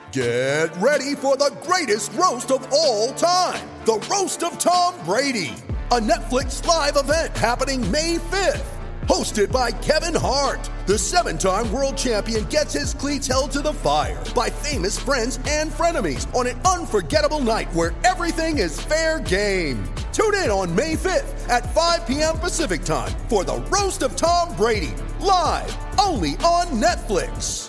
Get ready for the greatest roast of all time, the Roast of Tom Brady, a Netflix live event happening May 5th. Hosted by Kevin Hart, the 7-time world champion gets his cleats held to the fire by famous friends and frenemies on an unforgettable night where everything is fair game. Tune in on May 5th at 5 p.m. Pacific time for the Roast of Tom Brady, live only on Netflix.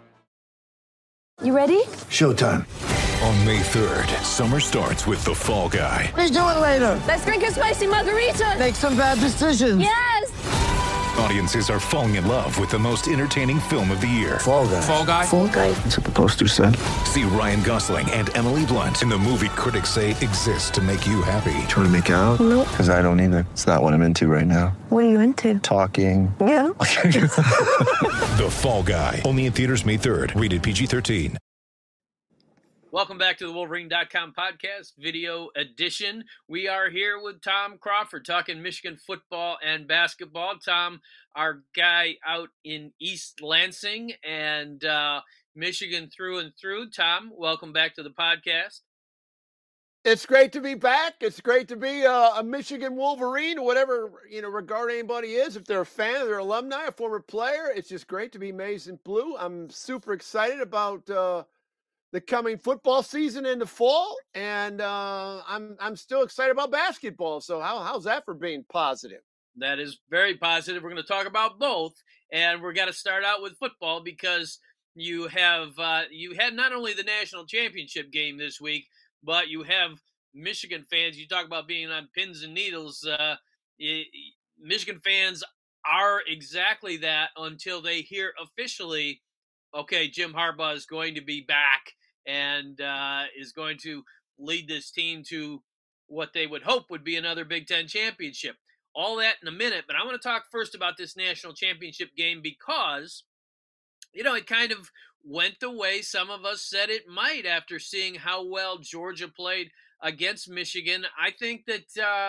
You ready? Showtime. On May 3rd, summer starts with The Fall Guy. Let's do it later. Let's drink a spicy margarita. Make some bad decisions. Yes! Audiences are falling in love with the most entertaining film of the year. Fall Guy. Fall Guy? Fall guy. That's what the poster said. See Ryan Gosling and Emily Blunt in the movie critics say exists to make you happy. Trying to make it out? Nope. Because I don't either. It's not what I'm into right now. What are you into? Talking. Yeah. The Fall Guy. Only in theaters May 3rd. Rated PG-13. Welcome back to the Wolverine.com podcast, video edition. We are here with Tom Crawford talking Michigan football and basketball. Tom, our guy out in East Lansing and Michigan through and through. Tom, welcome back to the podcast. It's great to be back. It's great to be a Michigan Wolverine, whatever, regard anybody is. If they're a fan, they're alumni, a former player, it's just great to be maize and blue. I'm super excited about the coming football season in the fall, and I'm still excited about basketball. So how's that for being positive? That is very positive. We're going to talk about both, and we're going to start out with football because you had not only the national championship game this week, but you have Michigan fans. You talk about being on pins and needles. Michigan fans are exactly that until they hear officially, okay, Jim Harbaugh is going to be back and is going to lead this team to what they would hope would be another Big Ten championship. All that in a minute, but I want to talk first about this national championship game because, it kind of went the way some of us said it might after seeing how well Georgia played against Michigan. I think that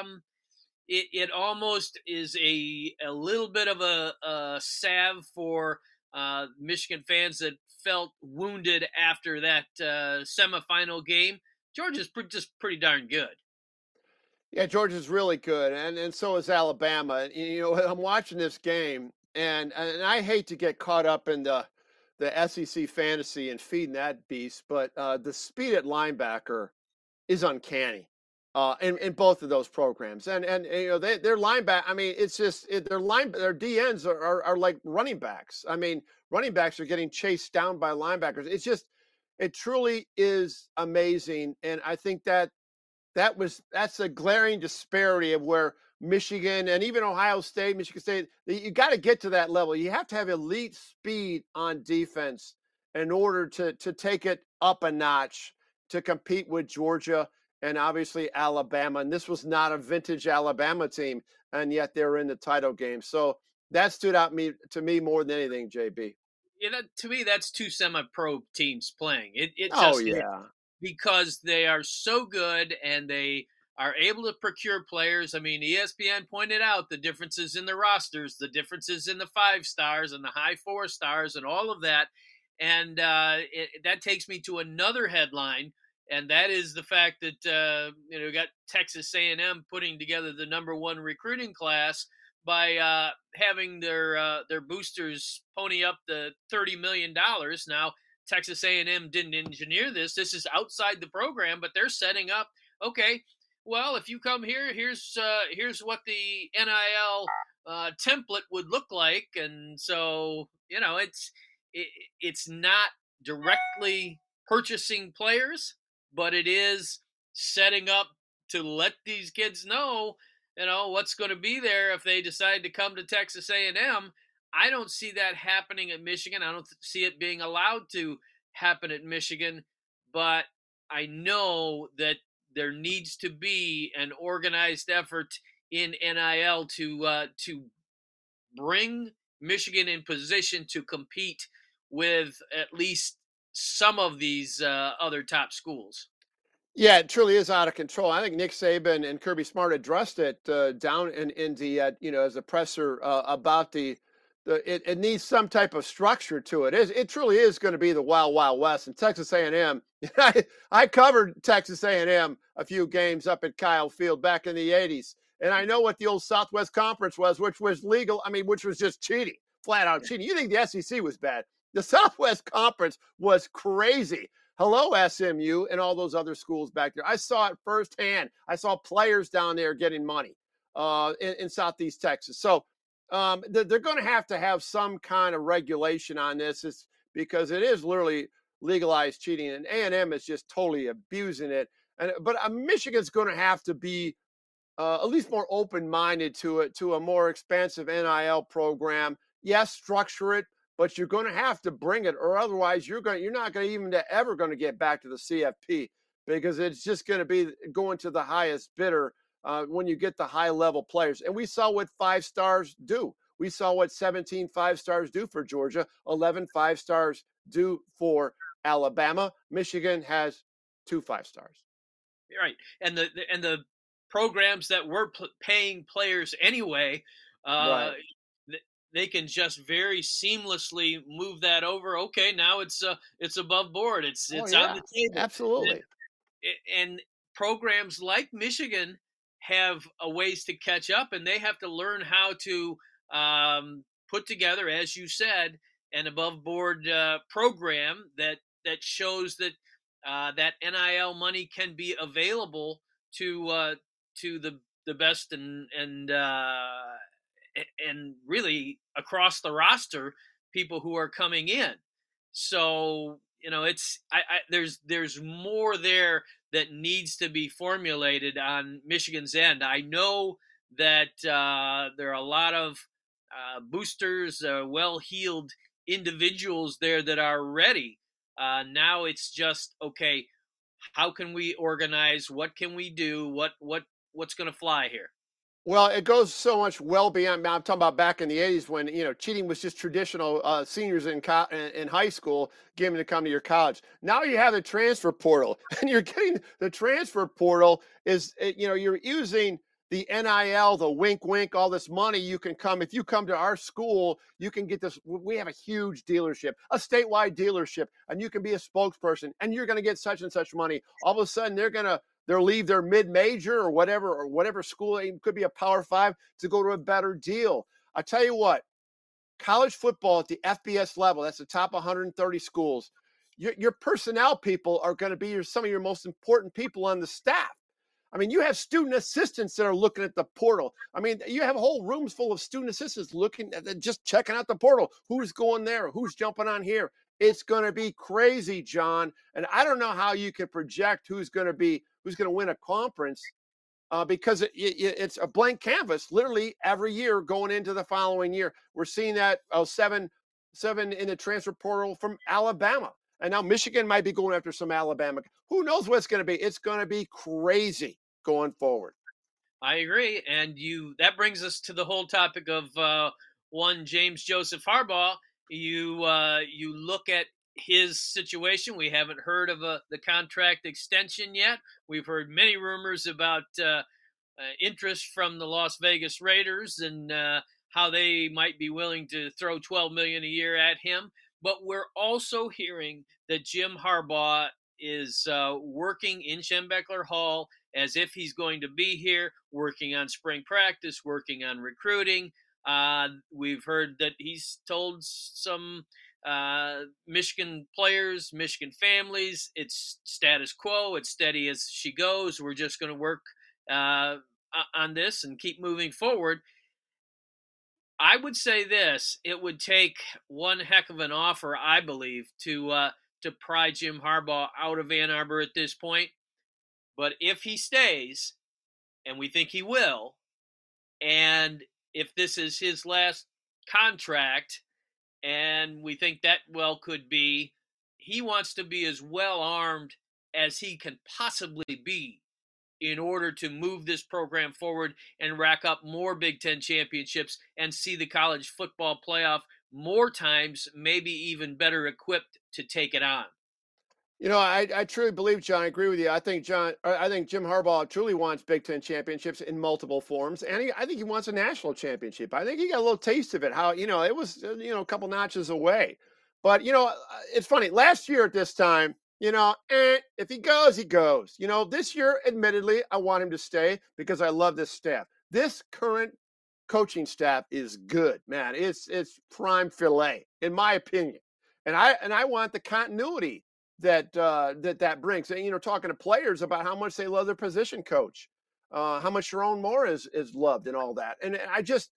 it almost is a little bit of a salve for Michigan fans that felt wounded after that semifinal game. Georgia's just pretty darn good. Yeah, Georgia's really good, and so is Alabama. I'm watching this game, and I hate to get caught up in the SEC fantasy and feeding that beast, but the speed at linebacker is uncanny in both of those programs. And their linebacker, I mean, it's just their DNs are like running backs. I mean, running backs are getting chased down by linebackers. It truly is amazing. And I think that's a glaring disparity of where Michigan and even Ohio State, Michigan State, you got to get to that level. You have to have elite speed on defense in order to take it up a notch to compete with Georgia and obviously Alabama. And this was not a vintage Alabama team, and yet they're in the title game. So that stood out to me more than anything, JB. Yeah, to me, that's two semi-pro teams playing. Because they are so good and they are able to procure players. I mean, ESPN pointed out the differences in the rosters, the differences in the 5 stars and the high 4 stars and all of that. And that takes me to another headline, and that is the fact that we got Texas A&M putting together the #1 recruiting class by having their boosters pony up the $30 million. Now, Texas A&M didn't engineer this. This is outside the program, but they're setting up, okay, well, if you come here, here's what the NIL template would look like. And so, it's not directly purchasing players, but it is setting up to let these kids know, what's going to be there if they decide to come to Texas A&M. I don't see that happening at Michigan. I don't see it being allowed to happen at Michigan, but I know that there needs to be an organized effort in NIL to bring Michigan in position to compete with at least some of these other top schools. Yeah, it truly is out of control. I think Nick Saban and Kirby Smart addressed it down in the as a presser about the it needs some type of structure to it. It truly is going to be the Wild Wild West. And Texas A&M, I covered Texas A&M a few games up at Kyle Field back in the 80s. And I know what the old Southwest Conference was, which was legal. I mean, which was just cheating, flat out cheating. You think the SEC was bad. The Southwest Conference was crazy. Hello, SMU and all those other schools back there. I saw it firsthand. I saw players down there getting money in Southeast Texas. So they're going to have some kind of regulation on this, because it is literally legalized cheating, and A&M is just totally abusing it. But Michigan's going to have to be at least more open-minded to a more expansive NIL program. Yes, structure it, but you're going to have to bring it, or otherwise you're not going to even ever going to get back to the CFP, because it's just going to be going to the highest bidder when you get the high-level players. And we saw what 5 stars do. We saw what 17 5-stars do for Georgia, 11 5-stars do for Alabama. Michigan has 2 5-stars. Right, and the programs that were paying players anyway, right. They can just very seamlessly move that over. Okay, now it's above board. It's on the table. Absolutely. And programs like Michigan have a ways to catch up, and they have to learn how to put together, as you said, an above board program that shows that that NIL money can be available to the best and really across the roster, people who are coming in. So, it's there's more there that needs to be formulated on Michigan's end. I know that there are a lot of boosters, well-heeled individuals there that are ready. Now it's just, okay, how can we organize? What can we do? What's going to fly here? Well, it goes so much well beyond. I'm talking about back in the 80s when, cheating was just traditional seniors in high school getting to come to your college. Now you have the transfer portal, and you're getting the transfer portal is, you're using the NIL, the wink, wink, all this money. You can come, if you come to our school, you can get this. We have a huge dealership, a statewide dealership, and you can be a spokesperson, and you're going to get such and such money. All of a sudden, they'll leave their mid-major or whatever school, it could be a Power 5, to go to a better deal. I tell you what, college football at the FBS level, that's the top 130 schools, your personnel people are going to be some of your most important people on the staff. I mean, you have student assistants that are looking at the portal. I mean, you have whole rooms full of student assistants looking at just checking out the portal. Who's going there? Who's jumping on here? It's going to be crazy, John. And I don't know how you can project who's going to win a conference because it's a blank canvas literally every year going into the following year. We're seeing that 7 in the transfer portal from Alabama. And now Michigan might be going after some Alabama. Who knows what it's going to be? It's going to be crazy going forward. I agree. And that brings us to the whole topic of one James Joseph Harbaugh. You look at his situation. We haven't heard of the contract extension yet. We've heard many rumors about interest from the Las Vegas Raiders and how they might be willing to throw $12 million a year at him. But we're also hearing that Jim Harbaugh is working in Schembechler Hall as if he's going to be here, working on spring practice, working on recruiting. We've heard that he's told some Michigan players, Michigan families, it's status quo, it's steady as she goes. We're just going to work on this and keep moving forward. I would say this: it would take one heck of an offer, I believe, to pry Jim Harbaugh out of Ann Arbor at this point. But if he stays, and we think he will, and if this is his last contract, and we think that well could be, he wants to be as well armed as he can possibly be in order to move this program forward and rack up more Big Ten championships and see the college football playoff more times, maybe even better equipped to take it on. I truly believe, John, I agree with you. I think Jim Harbaugh truly wants Big Ten championships in multiple forms. And I think he wants a national championship. I think he got a little taste of it, it was, a couple notches away. But, it's funny. Last year at this time, if he goes, he goes. This year, admittedly, I want him to stay because I love this staff. This current coaching staff is good, man. It's prime filet, in my opinion. And I want the continuity that brings. And, talking to players about how much they love their position coach, how much Sharon Moore is loved and all that. And I just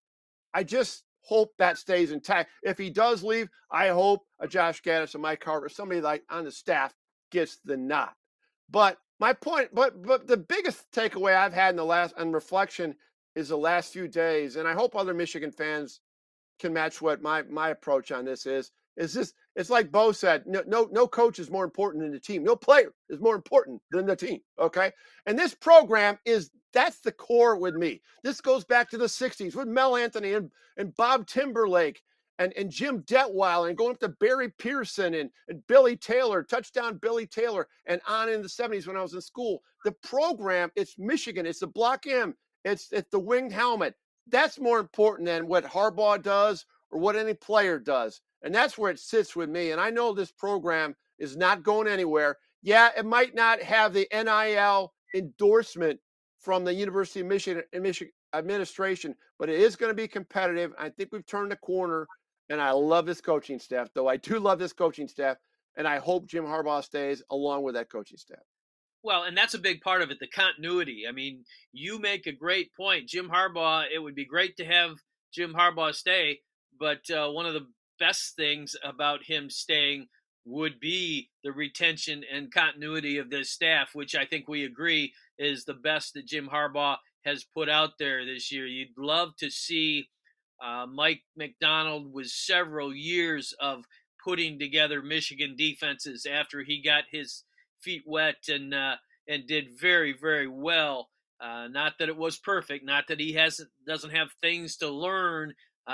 hope that stays intact. If he does leave, I hope a Josh Gaddis or Mike Hart or somebody like on the staff gets the nod. But my point, but the biggest takeaway I've had on reflection is the last few days, and I hope other Michigan fans can match what my approach on this is this. It's like Bo said, no coach is more important than the team. No player is more important than the team. Okay. And this program that's the core with me. This goes back to the 60s with Mel Anthony and Bob Timberlake and Jim Detweiler and going up to Barry Pearson and Billy Taylor, touchdown Billy Taylor, and on in the 70s when I was in school. The program, it's Michigan. It's the Block M. It's the winged helmet. That's more important than what Harbaugh does or what any player does. And that's where it sits with me. And I know this program is not going anywhere. Yeah, it might not have the NIL endorsement from the University of Michigan administration, but it is going to be competitive. I think we've turned the corner, and I love this coaching staff, though. I do love this coaching staff, and I hope Jim Harbaugh stays along with that coaching staff. Well, and that's a big part of it, the continuity. I mean, you make a great point. Jim Harbaugh, it would be great to have Jim Harbaugh stay, but one of the best things about him staying would be the retention and continuity of this staff, which I think we agree is the best that Jim Harbaugh has put out there this year. You'd love to see Mike Macdonald with several years of putting together Michigan defenses after he got his feet wet and did very, very well. Not that it was perfect, not that he doesn't have things to learn,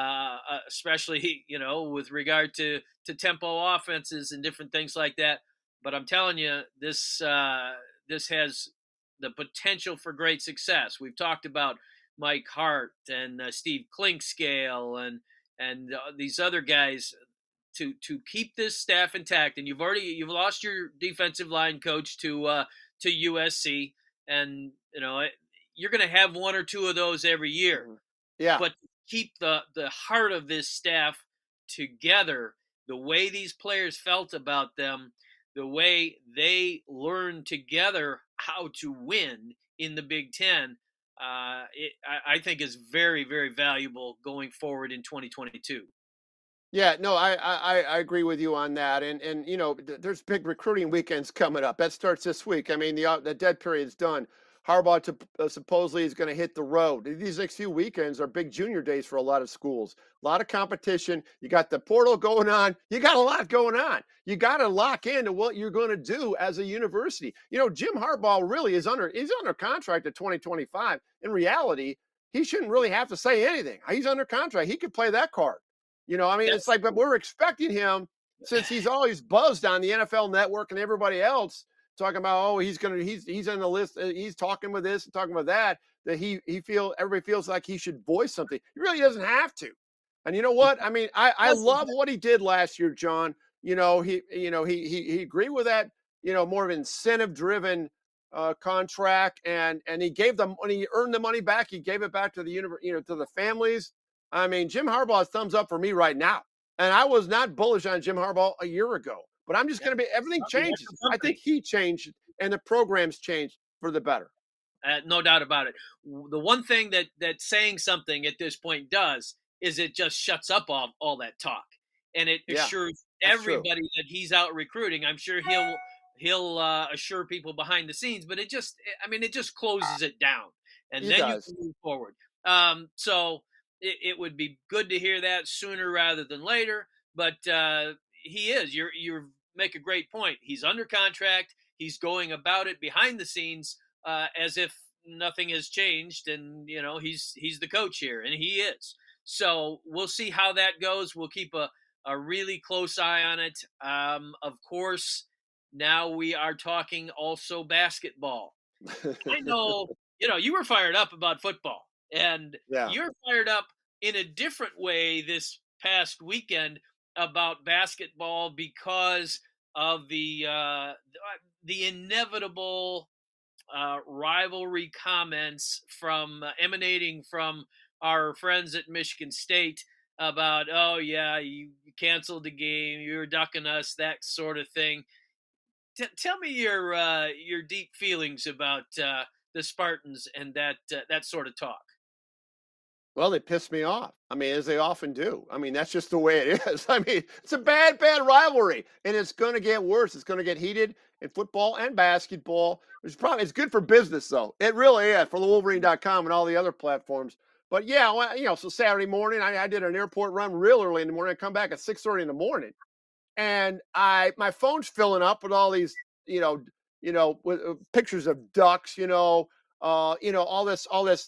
especially with regard to tempo offenses and different things like that. But I'm telling you, this has the potential for great success. We've talked about Mike Hart and Steve Klinkscale and these other guys. To keep this staff intact, and you've lost your defensive line coach to USC, and you're going to have one or two of those every year. Yeah. But keep the heart of this staff together, the way these players felt about them, the way they learned together how to win in the Big Ten, I think is very, very valuable going forward in 2022. Yeah, no, I agree with you on that. And there's big recruiting weekends coming up. That starts this week. I mean, the dead period's done. Harbaugh supposedly is going to hit the road. These next few weekends are big junior days for a lot of schools. A lot of competition. You got the portal going on. You got a lot going on. You got to lock into what you're going to do as a university. Jim Harbaugh really he's under contract at 2025. In reality, he shouldn't really have to say anything. He's under contract. He could play that card. It's like, but we're expecting him, since he's always buzzed on the NFL Network and everybody else talking about, he's on the list. He's talking with this and talking with that everybody feels like he should voice something. He really doesn't have to. And you know what? I mean, I love what he did last year, John. He agreed with that, more of an incentive driven contract. And he gave them, when he earned the money back, he gave it back to the to the families. I mean, Jim Harbaugh's thumbs up for me right now. And I was not bullish on Jim Harbaugh a year ago. But I'm just going to be – everything changes. I think he changed and the program's changed for the better. No doubt about it. The one thing that saying something at this point does is it just shuts up all that talk. And it assures everybody that he's out recruiting. I'm sure he'll assure people behind the scenes. But it just closes it down. And then you can move forward. So – It would be good to hear that sooner rather than later, but he is. You make a great point. He's under contract. He's going about it behind the scenes as if nothing has changed, and he's the coach here, and he is. So we'll see how that goes. We'll keep a really close eye on it. Of course, Now we are talking also basketball. I know, you were fired up about football, and you're fired up in a different way this past weekend about basketball because of the inevitable rivalry comments emanating from our friends at Michigan State about, oh yeah, you canceled the game, you're ducking us, that sort of thing. Tell me your deep feelings about the Spartans and that sort of talk. Well, they piss me off. I mean, as they often do. I mean, that's just the way it is. I mean, it's a bad rivalry, and it's going to get worse. It's going to get heated in football and basketball, which probably is good for business, though. It really is for the Wolverine.com and all the other platforms. But yeah, well, so Saturday morning, I did an airport run real early in the morning. I come back at 6:30 in the morning, and my phone's filling up with all these, with pictures of ducks, all this,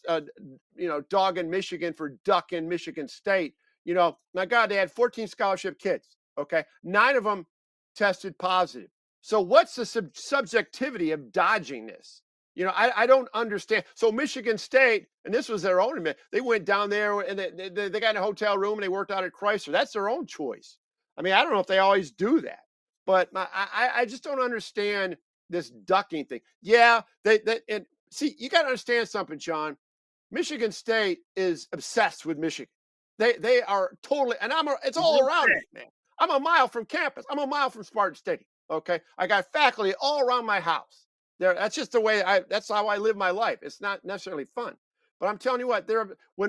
dog in Michigan for duck in Michigan State. My God, they had 14 scholarship kids. Okay. 9 of them tested positive. So what's the subjectivity of dodging this? I don't understand. So Michigan State, and this was their own admit, they went down there and they got in a hotel room and they worked out at Chrysler. That's their own choice. I mean, I don't know if they always do that, but I just don't understand this ducking thing. Yeah, and see, you got to understand something, Sean. Michigan State is obsessed with Michigan. They are totally, and it's all around me, man. I'm a mile from campus. I'm a mile from Spartan Stadium. Okay, I got faculty all around my house. That's just the way that's how I live my life. It's not necessarily fun, but I'm telling you what, when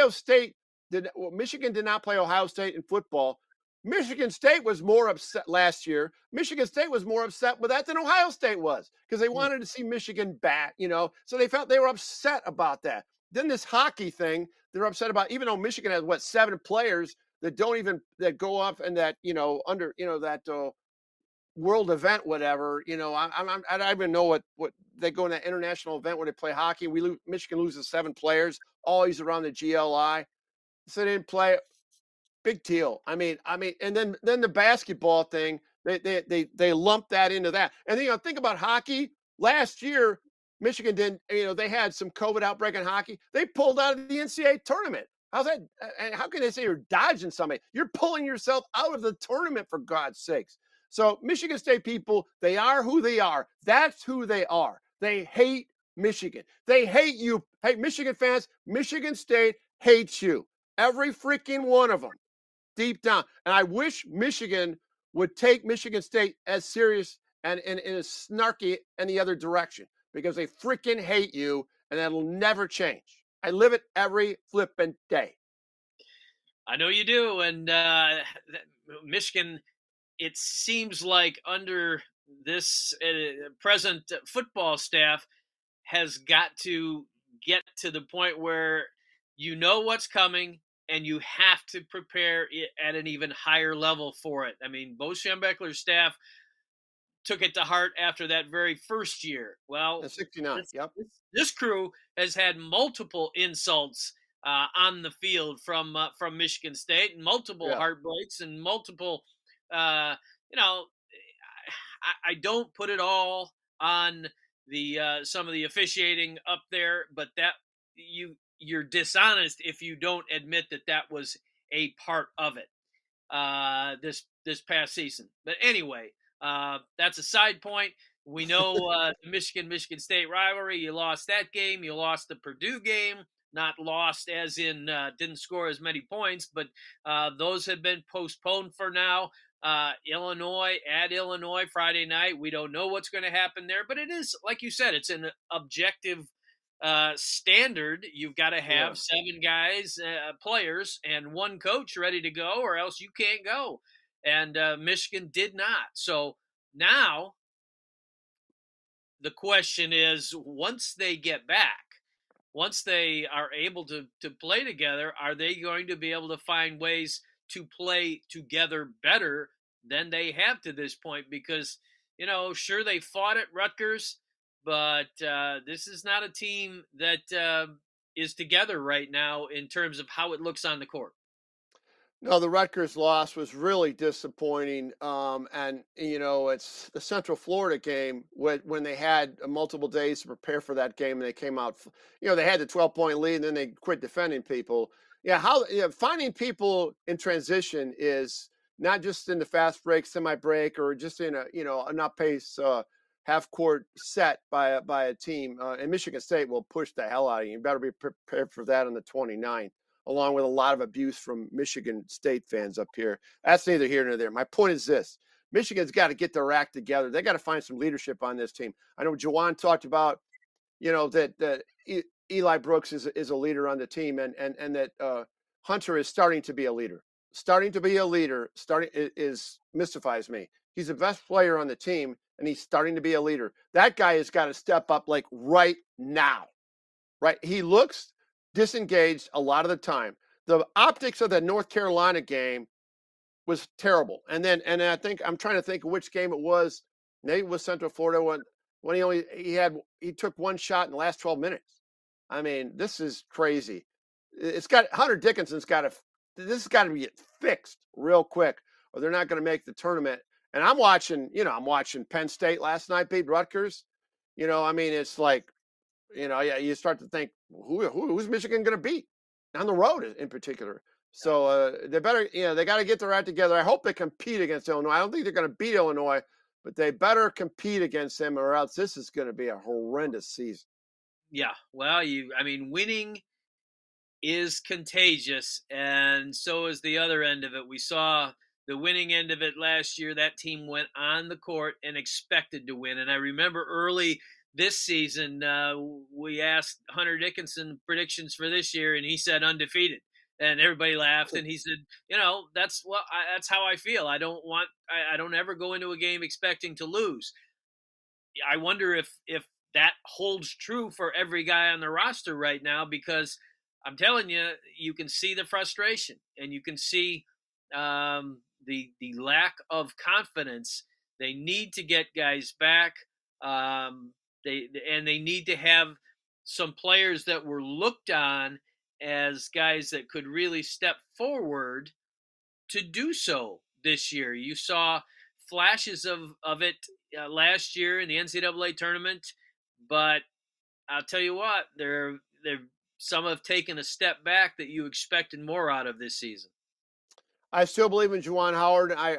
Michigan did not play Ohio State in football, Michigan State was more upset last year. Michigan State was more upset with that than Ohio State was because they wanted to see Michigan bat, so they felt they were upset about that. Then this hockey thing, they're upset about, even though Michigan has 7 players that that go off and that, under, that world event, whatever, I don't even know what they go in that international event where they play hockey. Michigan loses 7 players, always around the GLI. So they didn't play. Big deal. I mean, and then the basketball thing, they lumped that into that. And then, think about hockey. Last year, Michigan didn't, they had some COVID outbreak in hockey. They pulled out of the NCAA tournament. How's that? And how can they say you're dodging somebody? You're pulling yourself out of the tournament, for God's sakes. So Michigan State people, they are who they are. That's who they are. They hate Michigan. They hate you. Hey, Michigan fans, Michigan State hates you. Every freaking one of them. Deep down. And I wish Michigan would take Michigan State as serious and as snarky in the other direction, because they freaking hate you, and that'll never change. I live it every flipping day. I know you do. And Michigan, it seems like under this present football staff, has got to get to the point where you know what's coming, and you have to prepare it at an even higher level for it. I mean, Bo Schembechler's staff took it to heart after that very first year. Well, 69. This crew has had multiple insults on the field from Michigan State, and multiple heartbreaks, and multiple. I don't put it all on the some of the officiating up there, but that you're dishonest if you don't admit that was a part of it this past season. But anyway, that's a side point. We know the Michigan State rivalry. You lost that game. You lost the Purdue game. Not lost as in didn't score as many points, but those have been postponed for now. Illinois Friday night. We don't know what's going to happen there, but it is, like you said, it's an objective standard. You've got to have 7 guys, players, and 1 coach ready to go, or else you can't go. And Michigan did not. So now the question is, once they get back, once they are able to play together, are they going to be able to find ways to play together better than they have to this point? Because, sure, they fought at Rutgers, but this is not a team that is together right now in terms of how it looks on the court. No, the Rutgers loss was really disappointing. And, it's the Central Florida game when they had multiple days to prepare for that game and they came out, they had the 12-point lead and then they quit defending people. Yeah, finding people in transition is not just in the fast break, semi break, or just in an up pace half court set by a team. And Michigan State will push the hell out of you. You better be prepared for that on the 29th. Along with a lot of abuse from Michigan State fans up here. That's neither here nor there. My point is this. Michigan's got to get their act together. They got to find some leadership on this team. I know Juwan talked about, that Eli Brooks is a leader on the team and that Hunter is starting to be a leader. Mystifies me. He's the best player on the team, and he's starting to be a leader. That guy has got to step up like right now. Right? He looks disengaged a lot of the time. The optics of the North Carolina game was terrible. And I think I'm trying to think of which game it was. Maybe it was Central Florida when he took one shot in the last 12 minutes. I mean, this is crazy. Hunter Dickinson's this has got to be fixed real quick or they're not going to make the tournament. And I'm watching Penn State last night beat Rutgers. It's like, you start to think, who's Michigan going to beat on the road in particular? So they better, they got to get their act together. I hope they compete against Illinois. I don't think they're going to beat Illinois, but they better compete against them or else this is going to be a horrendous season. Yeah, well, winning is contagious, and so is the other end of it. We saw the winning end of it last year. That team went on the court and expected to win. And I remember early this season, we asked Hunter Dickinson predictions for this year, and he said undefeated. And everybody laughed, and he said, that's how I feel. I don't ever go into a game expecting to lose. I wonder if that holds true for every guy on the roster right now, because I'm telling you, you can see the frustration, and you can see the lack of confidence. They need to get guys back. They need to have some players that were looked on as guys that could really step forward to do so this year. You saw flashes of it last year in the NCAA tournament, but I'll tell you what, some have taken a step back that you expected more out of this season. I still believe in Juwan Howard. I'm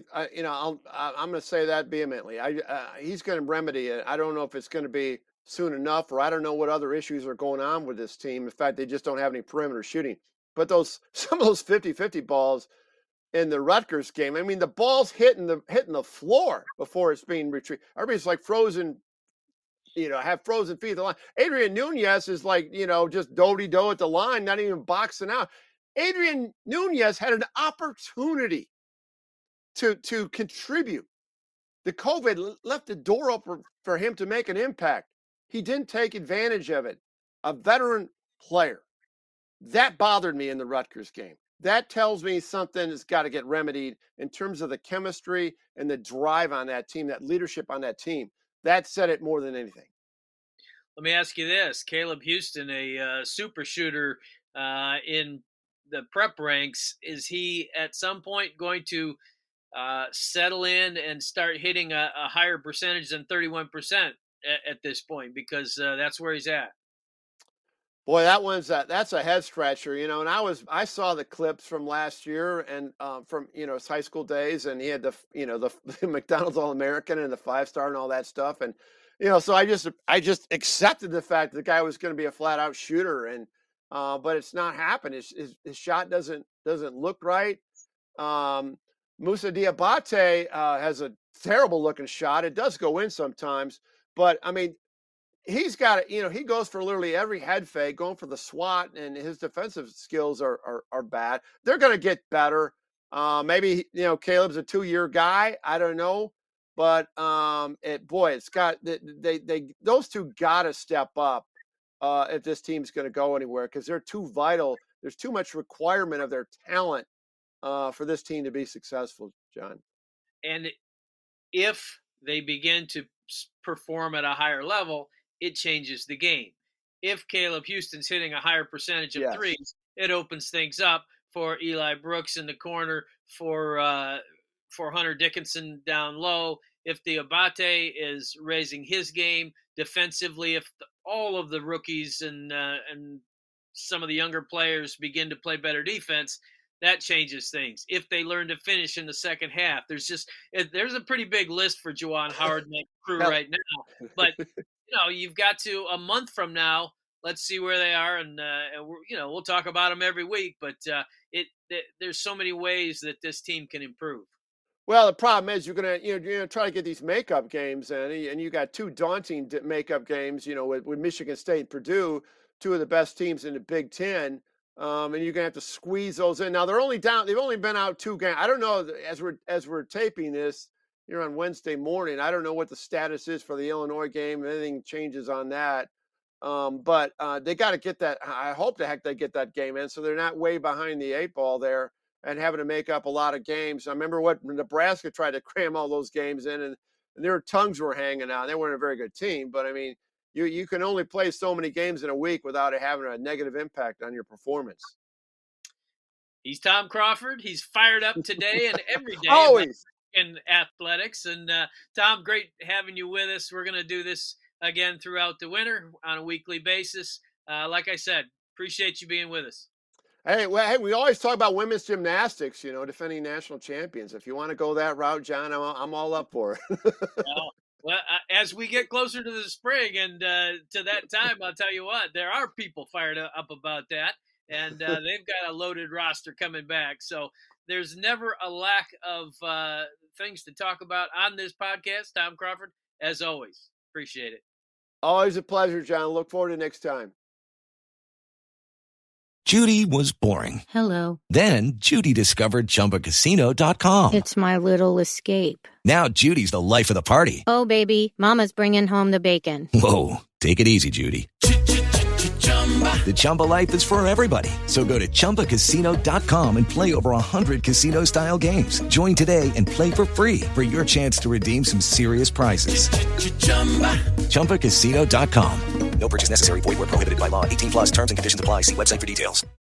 going to say that vehemently. He's going to remedy it. I don't know if it's going to be soon enough, or I don't know what other issues are going on with this team. In fact, they just don't have any perimeter shooting. But some of those 50-50 balls in the Rutgers game, the ball's hitting the floor before it's being retrieved. Everybody's like frozen, have frozen feet at the line. Adrian Nunez is like, just do-de-do at the line, not even boxing out. Adrian Nunez had an opportunity to contribute. The COVID left the door open for him to make an impact. He didn't take advantage of it. A veteran player. That bothered me in the Rutgers game. That tells me something has got to get remedied in terms of the chemistry and the drive on that team, that leadership on that team. That said it more than anything. Let me ask you this. Caleb Houston, a super shooter in the prep ranks, is he at some point going to settle in and start hitting a higher percentage than 31% at this point? Because that's where he's at. Boy, that's a head scratcher, and I saw the clips from last year and from his high school days, and he had the McDonald's All-American and the 5-star and all that stuff, and so I just accepted the fact that the guy was going to be a flat out shooter, and but it's not happened. His shot doesn't look right. Moussa Diabate has a terrible looking shot. It does go in sometimes, but he's got he goes for literally every head fake, going for the swat, and his defensive skills are bad. They're going to get better. Maybe Caleb's a 2-year guy. I don't know, but it's got those two got to step up if this team's going to go anywhere, because they're too vital. There's too much requirement of their talent for this team to be successful, John. And if they begin to perform at a higher level, it changes the game. If Caleb Houston's hitting a higher percentage of threes, it opens things up for Eli Brooks in the corner, for Hunter Dickinson down low. If Diabate is raising his game defensively, if all of the rookies and some of the younger players begin to play better defense, that changes things. If they learn to finish in the second half, there's a pretty big list for Juwan Howard and that crew right now. But you've got to, a month from now, let's see where they are, and we'll talk about them every week. But there's so many ways that this team can improve. Well, the problem is you're gonna try to get these makeup games in, and you got two daunting makeup games. With Michigan State and Purdue, two of the best teams in the Big Ten, and you're gonna have to squeeze those in. Now they're only down; they've only been out 2 games. I don't know, as we're taping this here on Wednesday morning, I don't know what the status is for the Illinois game. If anything changes on that, but they got to get that. I hope they get that game in, so they're not way behind the 8 ball there and having to make up a lot of games. I remember what Nebraska tried to cram all those games in, and their tongues were hanging out. They weren't a very good team, but I mean, you can only play so many games in a week without it having a negative impact on your performance. He's Tom Crawford. He's fired up today and every day. Always. In athletics. And Tom, great having you with us. We're going to do this again throughout the winter on a weekly basis. Like I said, appreciate you being with us. Hey, we always talk about women's gymnastics, defending national champions. If you want to go that route, John, I'm all up for it. Well, as we get closer to the spring and to that time, I'll tell you what, there are people fired up about that, and they've got a loaded roster coming back. So there's never a lack of things to talk about on this podcast. Tom Crawford, as always, appreciate it. Always a pleasure, John. Look forward to next time. Judy was boring. Hello. Then Judy discovered ChumbaCasino.com. It's my little escape. Now Judy's the life of the party. Oh, baby, mama's bringing home the bacon. Whoa, take it easy, Judy. The Chumba life is for everybody. So go to ChumbaCasino.com and play over 100 casino-style games. Join today and play for free for your chance to redeem some serious prizes. ChumbaCasino.com. No purchase necessary. Void where prohibited by law. 18+ terms and conditions apply. See website for details.